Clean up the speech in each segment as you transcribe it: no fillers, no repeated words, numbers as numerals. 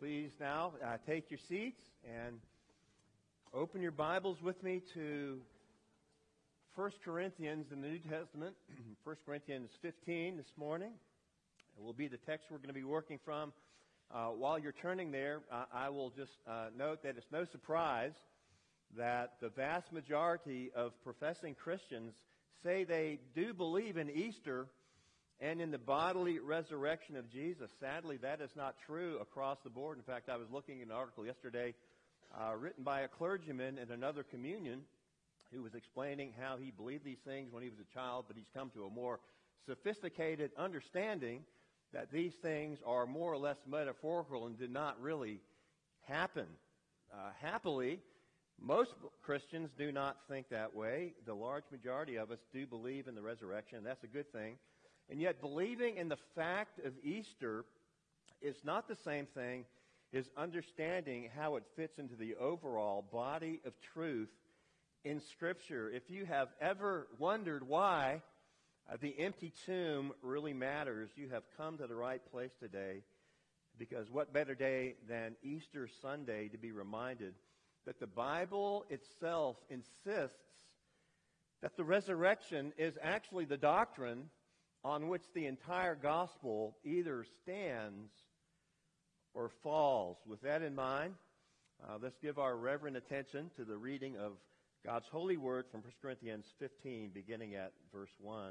Please now take your seats and open your Bibles with me to 1 Corinthians in the New Testament, 1 Corinthians 15 this morning. It will be the text we're going to be working from. While you're turning there, I will just note that it's no surprise that the vast majority of professing Christians say they do believe in Easter and in the bodily resurrection of Jesus. Sadly, that is not true across the board. In fact, I was looking at an article yesterday written by a clergyman in another communion who was explaining how he believed these things when he was a child, but he's come to a more sophisticated understanding that these things are more or less metaphorical and did not really happen. Happily, most Christians do not think that way. The large majority of us do believe in the resurrection. That's a good thing. And yet believing in the fact of Easter is not the same thing as understanding how it fits into the overall body of truth in Scripture. If you have ever wondered why the empty tomb really matters, you have come to the right place today, because what better day than Easter Sunday to be reminded that the Bible itself insists that the resurrection is actually the doctrine on which the entire gospel either stands or falls. With that in mind, let's give our reverent attention to the reading of God's holy word from 1 Corinthians 15, beginning at verse 1.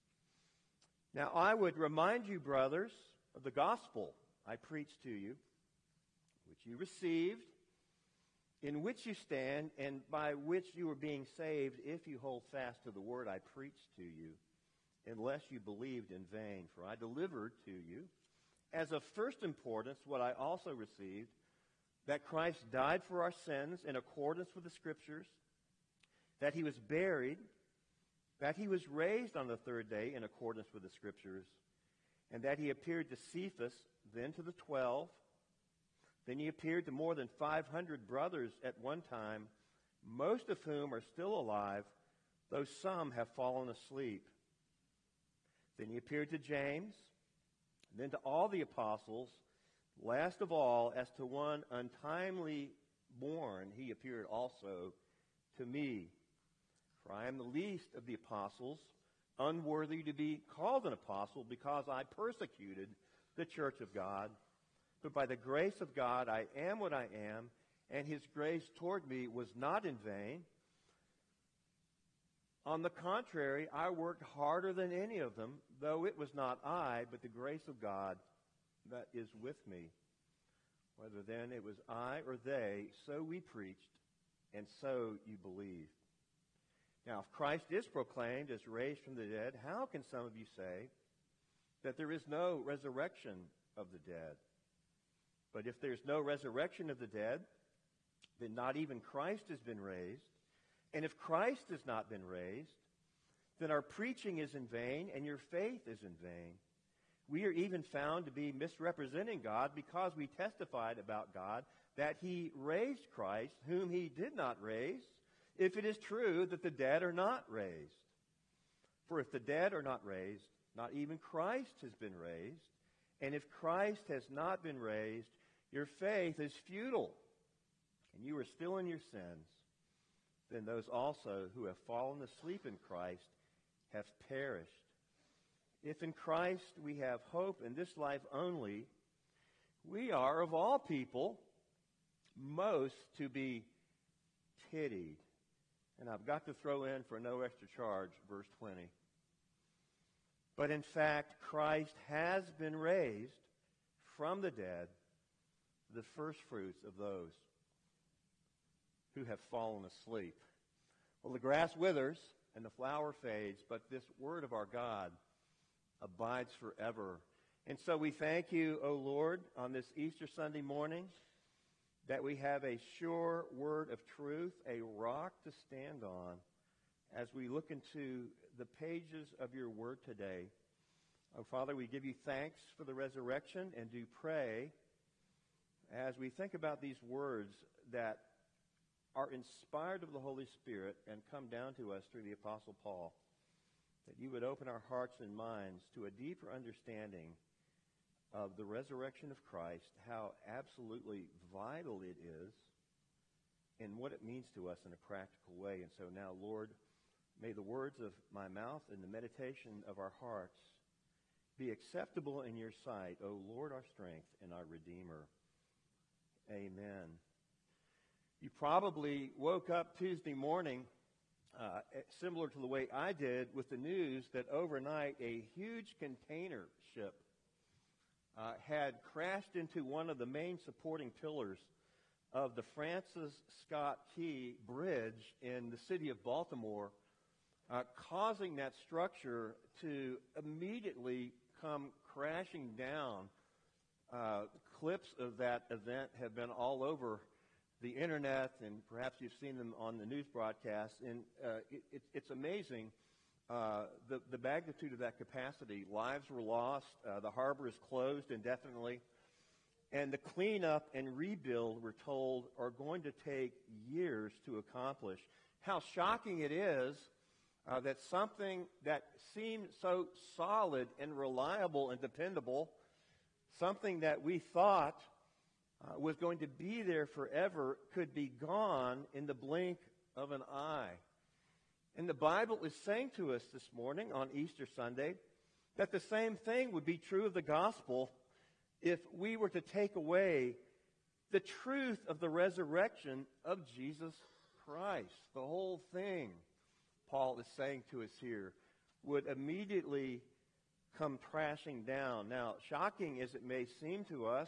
Now I would remind you, brothers, of the gospel I preached to you, which you received, in which you stand, and by which you are being saved, if you hold fast to the word I preached to you, unless you believed in vain. For I delivered to you, as of first importance, what I also received, that Christ died for our sins in accordance with the Scriptures, that he was buried, that he was raised on the third day in accordance with the Scriptures, and that he appeared to Cephas, then to the 12. Then he appeared to more than 500 brothers at one time, most of whom are still alive, though some have fallen asleep. Then he appeared to James, then to all the apostles. Last of all, as to one untimely born, he appeared also to me. For I am the least of the apostles, unworthy to be called an apostle, because I persecuted the church of God. But by the grace of God I am what I am, and his grace toward me was not in vain. On the contrary, I worked harder than any of them, though it was not I, but the grace of God that is with me. Whether then it was I or they, so we preached, and so you believed. Now, if Christ is proclaimed as raised from the dead, how can some of you say that there is no resurrection of the dead? But if there's no resurrection of the dead, then not even Christ has been raised. And if Christ has not been raised, then our preaching is in vain, and your faith is in vain. We are even found to be misrepresenting God, because we testified about God that he raised Christ, whom he did not raise, if it is true that the dead are not raised. For if the dead are not raised, not even Christ has been raised. And if Christ has not been raised, your faith is futile, and you are still in your sins. Then those also who have fallen asleep in Christ have perished. If in Christ we have hope in this life only, we are of all people most to be pitied. And I've got to throw in, for no extra charge, verse 20. But in fact, Christ has been raised from the dead, the first fruits of those who have fallen asleep. Well, the grass withers and the flower fades, but this word of our God abides forever. And so we thank you, O Lord, on this Easter Sunday morning, that we have a sure word of truth, a rock to stand on, as we look into the pages of your word today. Oh, Father, we give you thanks for the resurrection, and do pray, as we think about these words that are inspired of the Holy Spirit and come down to us through the Apostle Paul, that you would open our hearts and minds to a deeper understanding of the resurrection of Christ, how absolutely vital it is, and what it means to us in a practical way. And so now, Lord, may the words of my mouth and the meditation of our hearts be acceptable in your sight, O Lord, our strength and our Redeemer. Amen. You probably woke up Tuesday morning, similar to the way I did, with the news that overnight a huge container ship had crashed into one of the main supporting pillars of the Francis Scott Key Bridge in the city of Baltimore, causing that structure to immediately come crashing down. Clips of that event have been all over the internet, and perhaps you've seen them on the news broadcast. And it's amazing the magnitude of that capacity. Lives were lost. The harbor is closed indefinitely. And the cleanup and rebuild, we're told, are going to take years to accomplish. How shocking it is that something that seemed so solid and reliable and dependable, something that we thought was going to be there forever, could be gone in the blink of an eye. And the Bible is saying to us this morning on Easter Sunday that the same thing would be true of the gospel if we were to take away the truth of the resurrection of Jesus Christ. The whole thing, Paul is saying to us here, would immediately come crashing down. Now, shocking as it may seem to us,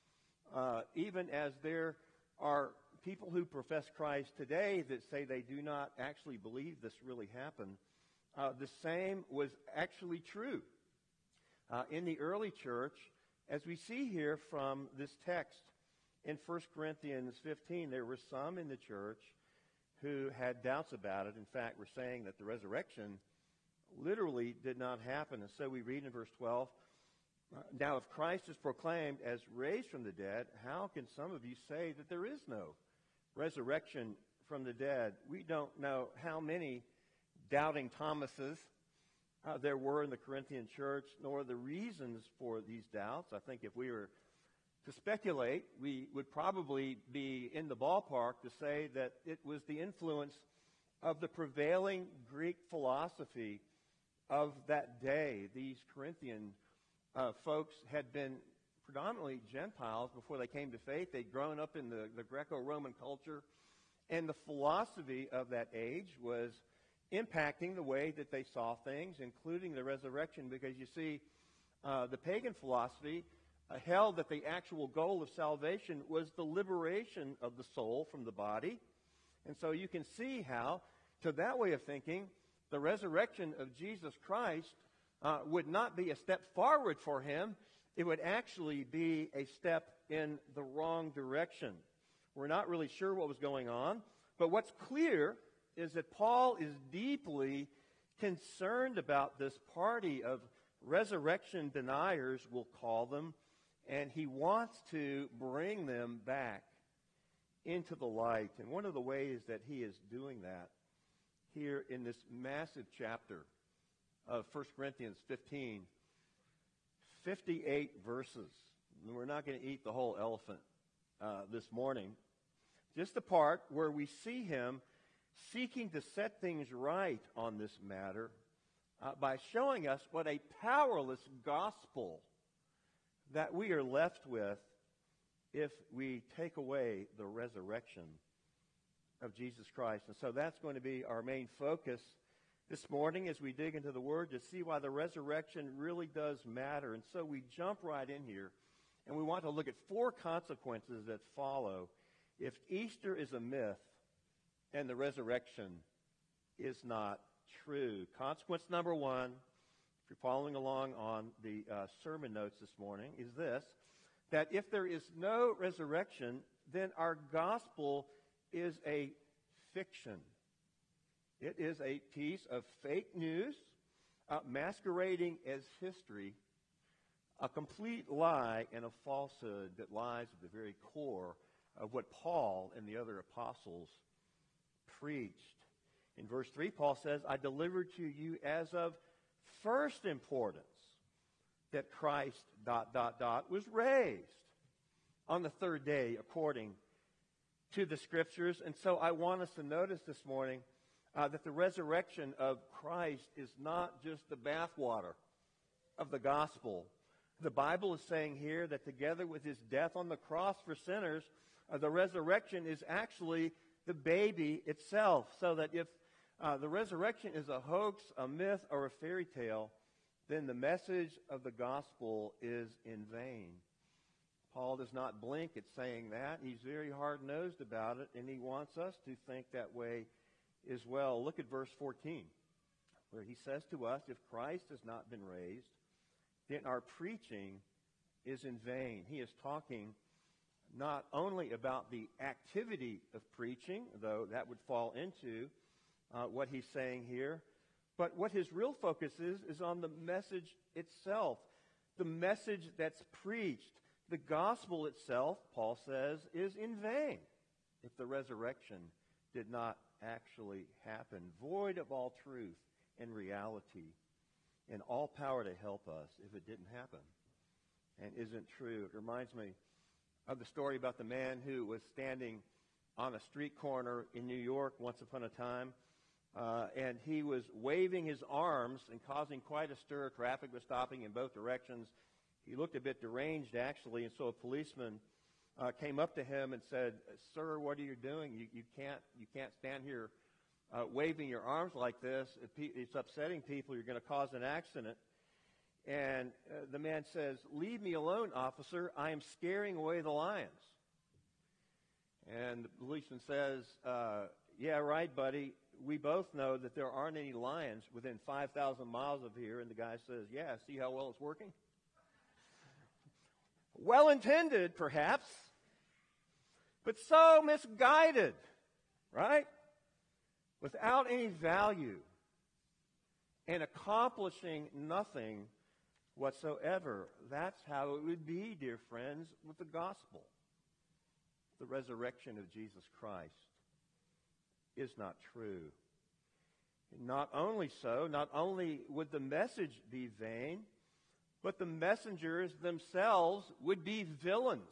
even as there are people who profess Christ today that say they do not actually believe this really happened, the same was actually true in the early church, as we see here from this text in 1 Corinthians 15. There were some in the church who had doubts about it. In fact, we're saying that the resurrection literally did not happen. And so we read in verse 12, now if Christ is proclaimed as raised from the dead, how can some of you say that there is no resurrection from the dead? We don't know how many doubting Thomases there were in the Corinthian church, nor the reasons for these doubts. I think if we were to speculate, we would probably be in the ballpark to say that it was the influence of the prevailing Greek philosophy of that day. These Corinthian folks had been predominantly Gentiles before they came to faith. They'd grown up in the Greco-Roman culture, and the philosophy of that age was impacting the way that they saw things, including the resurrection, because you see, the pagan philosophy held that the actual goal of salvation was the liberation of the soul from the body. And so you can see how, to that way of thinking, the resurrection of Jesus Christ would not be a step forward for him. It would actually be a step in the wrong direction. We're not really sure what was going on, but what's clear is that Paul is deeply concerned about this party of resurrection deniers, we'll call them, and he wants to bring them back into the light. And one of the ways that he is doing that here in this massive chapter of 1 Corinthians 15, 58 verses. And we're not going to eat the whole elephant this morning. Just the part where we see him seeking to set things right on this matter by showing us what a powerless gospel that we are left with if we take away the resurrection of Jesus Christ. And so that's going to be our main focus this morning as we dig into the Word to see why the resurrection really does matter. And so we jump right in here, and we want to look at 4 consequences that follow if Easter is a myth and the resurrection is not true. Consequence number 1, if you're following along on the sermon notes this morning, is this: that if there is no resurrection, then our gospel is a fiction. It is a piece of fake news masquerading as history, a complete lie and a falsehood that lies at the very core of what Paul and the other apostles preached. In verse 3, Paul says, I delivered to you as of first importance that Christ, was raised on the third day according to the Scriptures. And so I want us to notice this morning that the resurrection of Christ is not just the bathwater of the gospel. The Bible is saying here that together with his death on the cross for sinners, the resurrection is actually the baby itself. So that if the resurrection is a hoax, a myth, or a fairy tale, then the message of the gospel is in vain. Paul does not blink at saying that. He's very hard-nosed about it, and he wants us to think that way as well. Look at verse 14, where he says to us, if Christ has not been raised, then our preaching is in vain. He is talking not only about the activity of preaching, though that would fall into what he's saying here, but what his real focus is on the message itself, the message that's preached. The gospel itself, Paul says, is in vain if the resurrection did not actually happen, void of all truth and reality and all power to help us if it didn't happen and isn't true. It reminds me of the story about the man who was standing on a street corner in New York once upon a time, and he was waving his arms and causing quite a stir. Traffic was stopping in both directions. He looked a bit deranged, actually, and so a policeman came up to him and said, "Sir, what are you doing? You can't stand here waving your arms like this. It's upsetting people. You're going to cause an accident." And the man says, "Leave me alone, officer. I am scaring away the lions." And the policeman says, "Yeah, right, buddy. We both know that there aren't any lions within 5,000 miles of here." And the guy says, "Yeah, see how well it's working?" Well-intended, perhaps, but so misguided, right? Without any value and accomplishing nothing whatsoever. That's how it would be, dear friends, with the gospel. The resurrection of Jesus Christ is not true. Not only so, not only would the message be vain, but the messengers themselves would be villains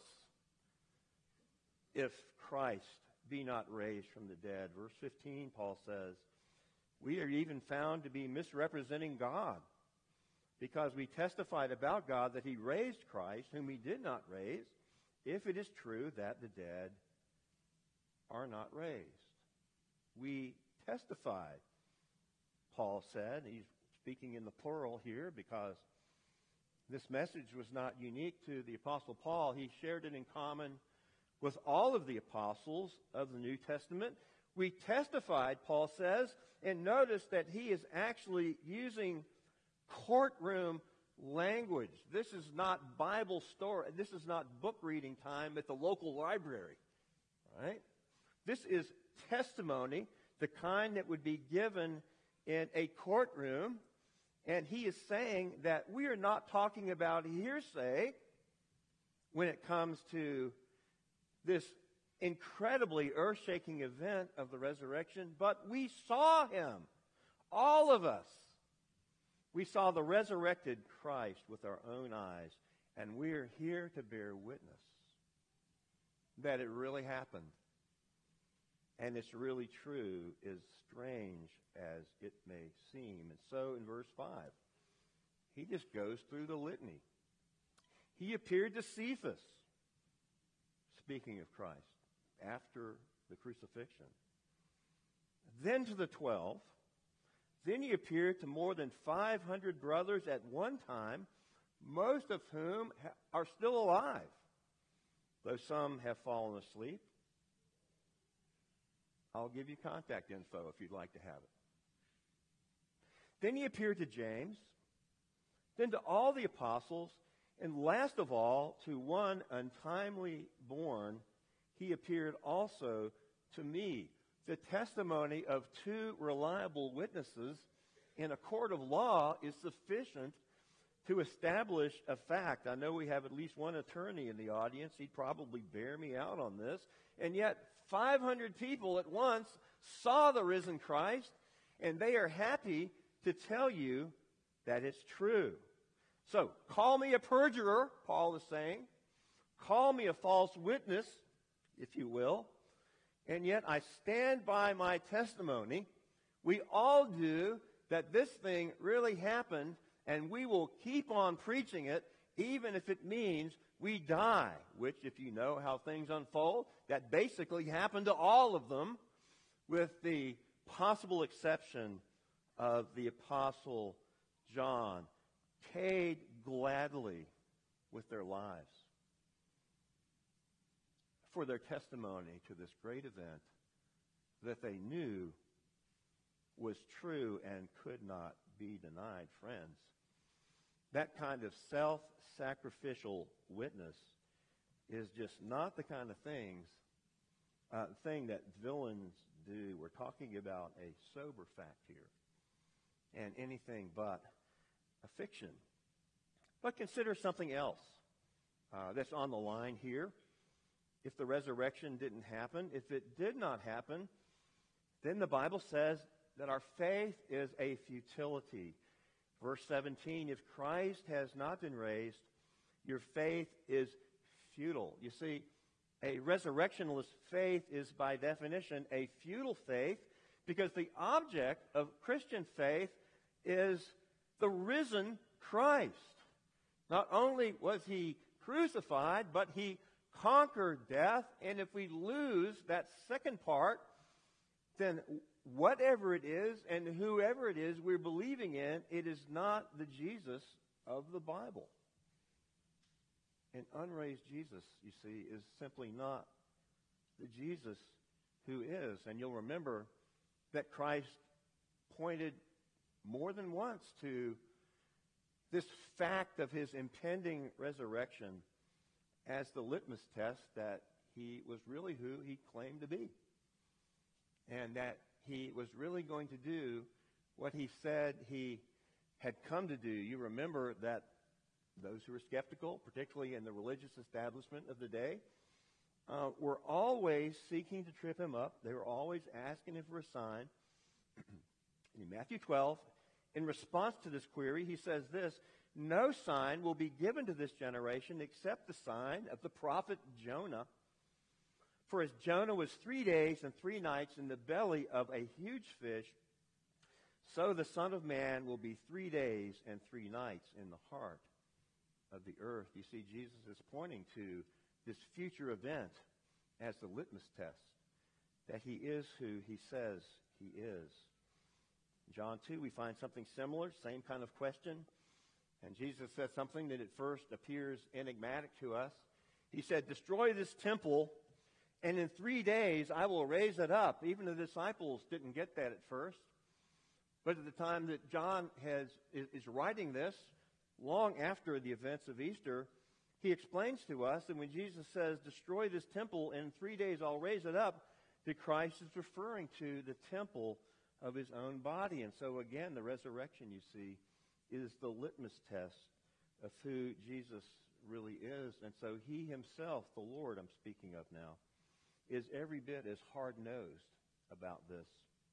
if Christ be not raised from the dead. Verse 15, Paul says, we are even found to be misrepresenting God because we testified about God that he raised Christ, whom he did not raise, if it is true that the dead are not raised. We testified, Paul said. He's speaking in the plural here because this message was not unique to the Apostle Paul. He shared it in common with all of the apostles of the New Testament. We testified, Paul says, and notice that he is actually using courtroom language. This is not Bible story. This is not book reading time at the local library, right? This is testimony, the kind that would be given in a courtroom. And he is saying that we are not talking about hearsay when it comes to this incredibly earth-shaking event of the resurrection, but we saw him, all of us. We saw the resurrected Christ with our own eyes, and we are here to bear witness that it really happened. And it's really true, as strange as it may seem. And so in verse 5, he just goes through the litany. He appeared to Cephas, speaking of Christ, after the crucifixion. Then to the 12. Then he appeared to more than 500 brothers at one time, most of whom are still alive, though some have fallen asleep. I'll give you contact info if you'd like to have it. Then he appeared to James, then to all the apostles, and last of all, to one untimely born, he appeared also to me. The testimony of two reliable witnesses in a court of law is sufficient to establish a fact. I know we have at least one attorney in the audience. He'd probably bear me out on this. And yet 500 people at once saw the risen Christ, and they are happy to tell you that it's true. So, call me a perjurer, Paul is saying. Call me a false witness, if you will. And yet I stand by my testimony. We all do, that this thing really happened, and we will keep on preaching it, even if it means we die, which, if you know how things unfold, that basically happened to all of them, with the possible exception of the Apostle John, paid gladly with their lives for their testimony to this great event that they knew was true and could not be denied. Friends, that kind of self-sacrificial witness is just not the kind of thing that villains do. We're talking about a sober fact here, and anything but a fiction. But consider something else that's on the line here. If the resurrection didn't happen, if it did not happen, then the Bible says that our faith is a futility. Verse 17, if Christ has not been raised, your faith is futile. You see, a resurrectionless faith is by definition a futile faith, because the object of Christian faith is the risen Christ. Not only was he crucified, but he conquered death. And if we lose that second part, then whatever it is and whoever it is we're believing in, it is not the Jesus of the Bible. An unraised Jesus, you see, is simply not the Jesus who is. And you'll remember that Christ pointed more than once to this fact of his impending resurrection as the litmus test that he was really who he claimed to be, and that he was really going to do what he said he had come to do. You remember that those who were skeptical, particularly in the religious establishment of the day, were always seeking to trip him up. They were always asking him for a sign. In Matthew 12, in response to this query, he says this: no sign will be given to this generation except the sign of the prophet Jonah. For as Jonah was 3 days and 3 nights in the belly of a huge fish, so the Son of Man will be 3 days and 3 nights in the heart of the earth. You see, Jesus is pointing to this future event as the litmus test, that he is who he says he is. In John 2, we find something similar, same kind of question. And Jesus says something that at first appears enigmatic to us. He said, destroy this temple, and in 3 days I will raise it up. Even the disciples didn't get that at first. But at the time that John is writing this, long after the events of Easter, he explains to us that when Jesus says, destroy this temple, and in 3 days I'll raise it up, that Christ is referring to the temple of his own body. And so again, the resurrection, you see, is the litmus test of who Jesus really is. And so he himself, the Lord I'm speaking of now, is every bit as hard-nosed about this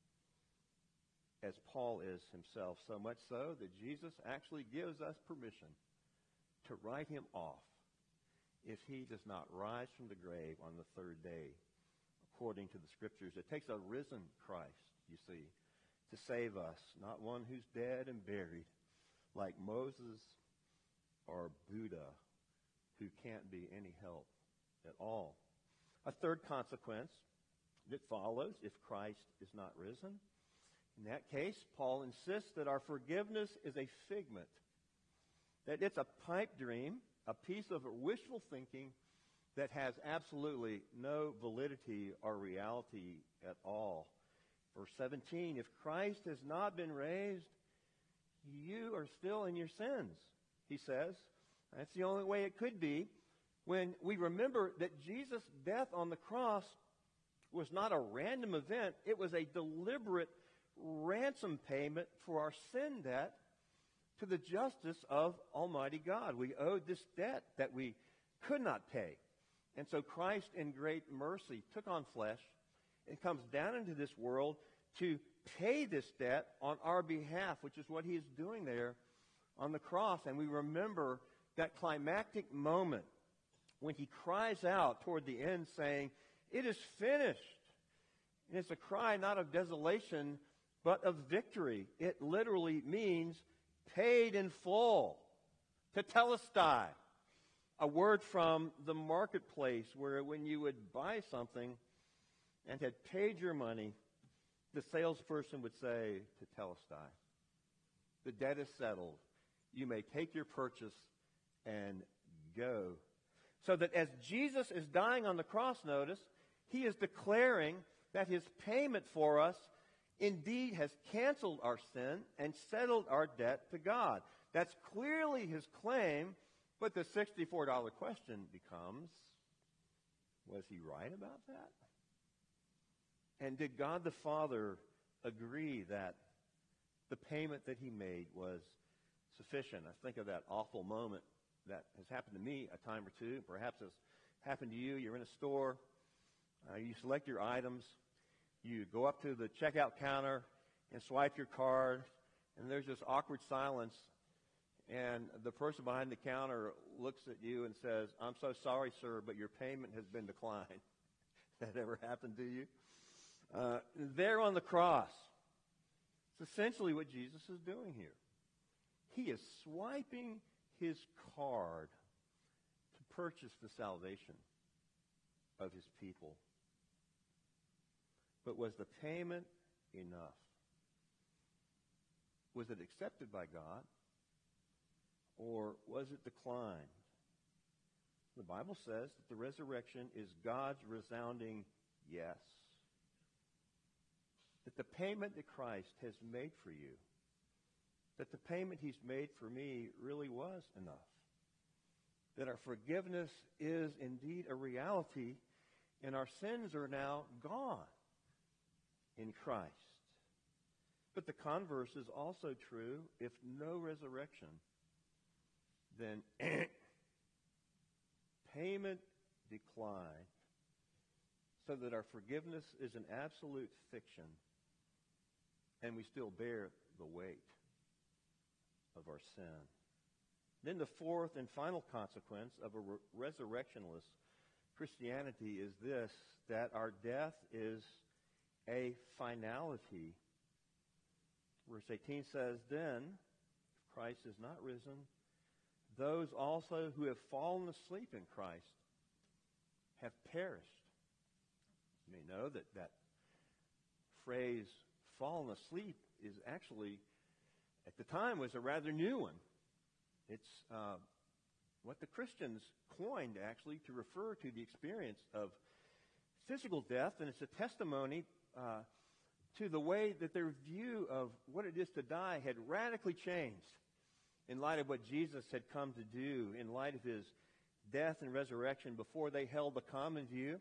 as Paul is himself, so much so that Jesus actually gives us permission to write him off if he does not rise from the grave on the third day, according to the Scriptures. It takes a risen Christ, you see, to save us, not one who's dead and buried, like Moses or Buddha, who can't be any help at all. A third consequence that follows if Christ is not risen. In that case, Paul insists that our forgiveness is a figment, that it's a pipe dream, a piece of wishful thinking that has absolutely no validity or reality at all. Verse 17, if Christ has not been raised, you are still in your sins, he says. That's the only way it could be. When we remember that Jesus' death on the cross was not a random event, it was a deliberate ransom payment for our sin debt to the justice of Almighty God. We owed this debt that we could not pay. And so Christ, in great mercy, took on flesh and comes down into this world to pay this debt on our behalf, which is what he is doing there on the cross, and we remember that climactic moment when he cries out toward the end saying, "It is finished." And it's a cry not of desolation, but of victory. It literally means paid in full, tetelestai, a word from the marketplace where when you would buy something and had paid your money, the salesperson would say, tetelestai, the debt is settled. You may take your purchase and go. So that as Jesus is dying on the cross, notice, he is declaring that his payment for us indeed has canceled our sin and settled our debt to God. That's clearly his claim, but the $64 question becomes, was he right about that? And did God the Father agree that the payment that he made was sufficient? I think of that awful moment that has happened to me a time or two. Perhaps it's happened to you. You're in a store. You select your items. You go up to the checkout counter and swipe your card, and there's this awkward silence, and the person behind the counter looks at you and says, "I'm so sorry, sir, but your payment has been declined." That ever happened to you? There on the cross, it's essentially what Jesus is doing here. He is swiping his card to purchase the salvation of his people. But was the payment enough? Was it accepted by God? Or was it declined? The Bible says that the resurrection is God's resounding yes. That the payment that Christ has made for you, that the payment he's made for me really was enough. That our forgiveness is indeed a reality, and our sins are now gone in Christ. But the converse is also true. If no resurrection, then payment declined, so that our forgiveness is an absolute fiction, and we still bear the weight of our sin. Then the fourth and final consequence of a resurrectionless Christianity is this, that our death is a finality. Verse 18 says, "Then, if Christ is not risen, those also who have fallen asleep in Christ have perished." You may know that that phrase, fallen asleep, is actually, at the time, was a rather new one. It's what the Christians coined, actually, to refer to the experience of physical death, and it's a testimony to the way that their view of what it is to die had radically changed in light of what Jesus had come to do, in light of his death and resurrection. Before, they held the common view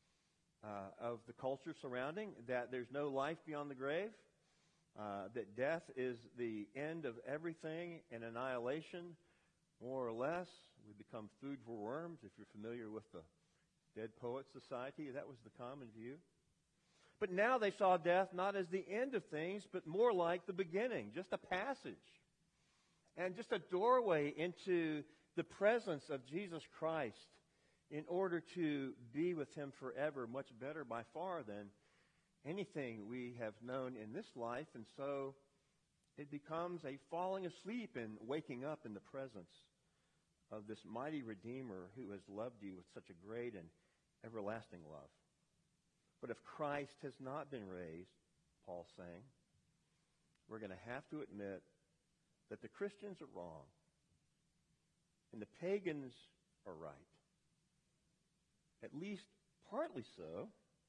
of the culture surrounding, that there's no life beyond the grave, that death is the end of everything and annihilation, more or less. We become food for worms. If you're familiar with the Dead Poets Society, that was the common view. But now they saw death not as the end of things, but more like the beginning, just a passage, and just a doorway into the presence of Jesus Christ in order to be with him forever, much better by far than anything we have known in this life. And so it becomes a falling asleep and waking up in the presence of this mighty Redeemer who has loved you with such a great and everlasting love. But if Christ has not been raised, Paul's saying, we're going to have to admit that the Christians are wrong and the pagans are right. At least partly so.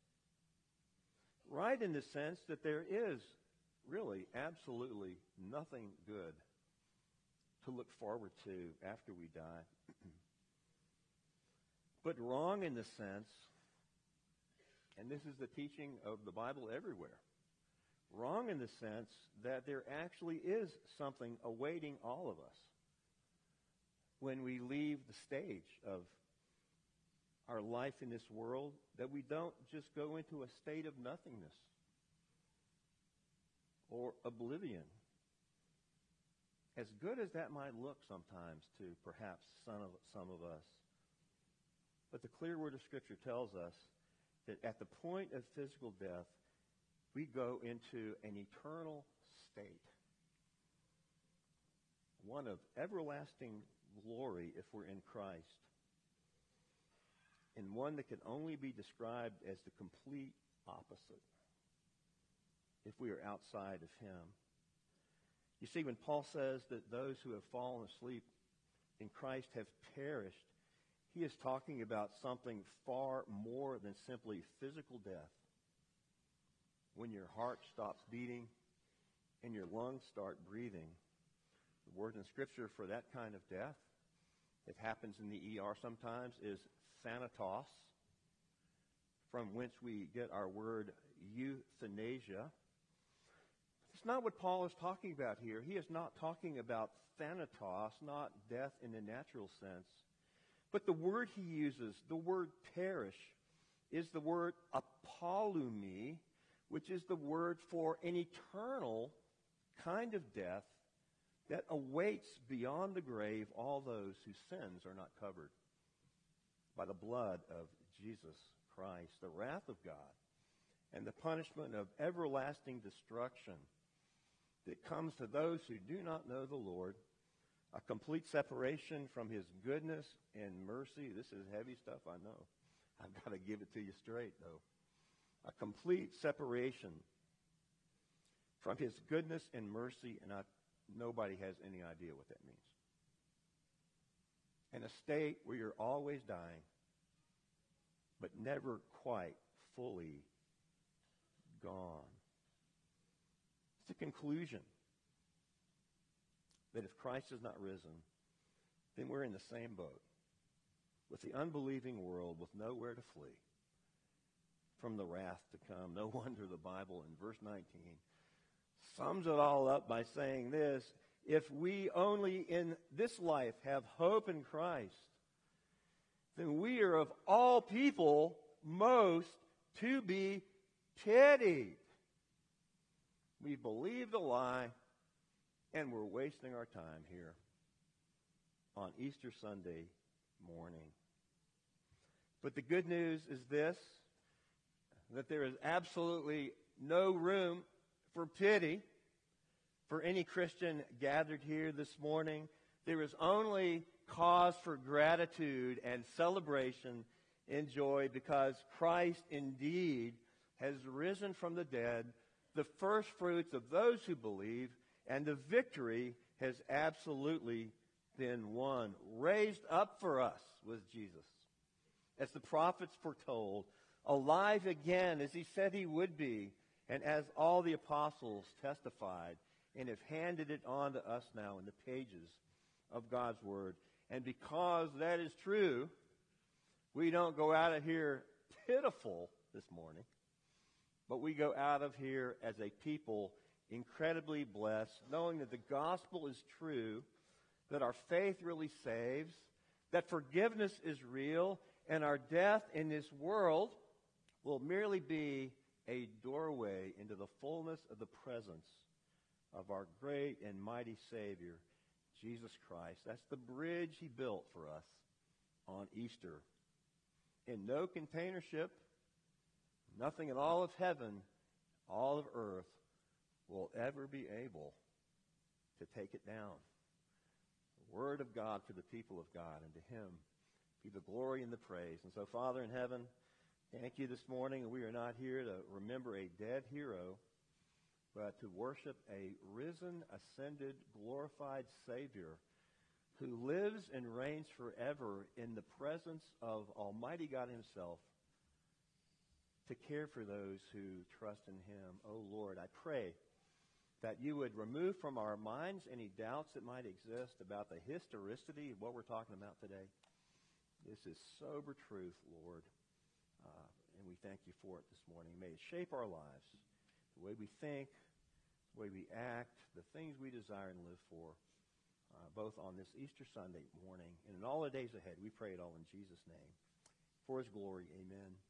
Right in the sense that there is really absolutely nothing good to look forward to after we die. But wrong in the sense, and this is the teaching of the Bible everywhere, wrong in the sense that there actually is something awaiting all of us when we leave the stage of our life in this world, that we don't just go into a state of nothingness or oblivion. As good as that might look sometimes to perhaps some of us. But the clear word of Scripture tells us that at the point of physical death, we go into an eternal state. One of everlasting glory if we're in Christ. And one that can only be described as the complete opposite if we are outside of Him. You see, when Paul says that those who have fallen asleep in Christ have perished, he is talking about something far more than simply physical death. When your heart stops beating and your lungs start breathing, the word in Scripture for that kind of death, it happens in the ER sometimes, is thanatos, from which we get our word euthanasia. It's not what Paul is talking about here. He is not talking about thanatos, not death in the natural sense. But the word he uses, the word perish, is the word apolumi, which is the word for an eternal kind of death that awaits beyond the grave all those whose sins are not covered by the blood of Jesus Christ, the wrath of God, and the punishment of everlasting destruction that comes to those who do not know the Lord, a complete separation from His goodness and mercy. This is heavy stuff, I know. I've got to give it to you straight, though. A complete separation from His goodness and mercy, and nobody has any idea what that means. And a state where you're always dying, but never quite fully gone. It's the conclusion that if Christ is not risen, then we're in the same boat with the unbelieving world with nowhere to flee from the wrath to come. No wonder the Bible in verse 19 sums it all up by saying this: if we only in this life have hope in Christ, then we are of all people most to be pitied. We believed a lie, and we're wasting our time here on Easter Sunday morning. But the good news is this, that there is absolutely no room for pity for any Christian gathered here this morning. There is only cause for gratitude and celebration and joy, because Christ indeed has risen from the dead, the first fruits of those who believe, and the victory has absolutely been won. Raised up for us was Jesus, as the prophets foretold, alive again as He said He would be, and as all the apostles testified and have handed it on to us now in the pages of God's Word. And because that is true, we don't go out of here pitiful this morning, but we go out of here as a people incredibly blessed, knowing that the gospel is true, that our faith really saves, that forgiveness is real, and our death in this world will merely be a doorway into the fullness of the presence of our great and mighty Savior, Jesus Christ. That's the bridge He built for us on Easter. In no container ship, nothing in all of heaven, all of earth, will ever be able to take it down. The Word of God for the people of God, and to Him be the glory and the praise. And so, Father in heaven, thank You this morning. We are not here to remember a dead hero, but to worship a risen, ascended, glorified Savior who lives and reigns forever in the presence of Almighty God Himself, to care for those who trust in Him. Oh Lord, I pray that You would remove from our minds any doubts that might exist about the historicity of what we're talking about today. This is sober truth, Lord, and we thank You for it this morning. May it shape our lives, the way we think, the way we act, the things we desire and live for, both on this Easter Sunday morning and in all the days ahead. We pray it all in Jesus' name. For His glory, amen.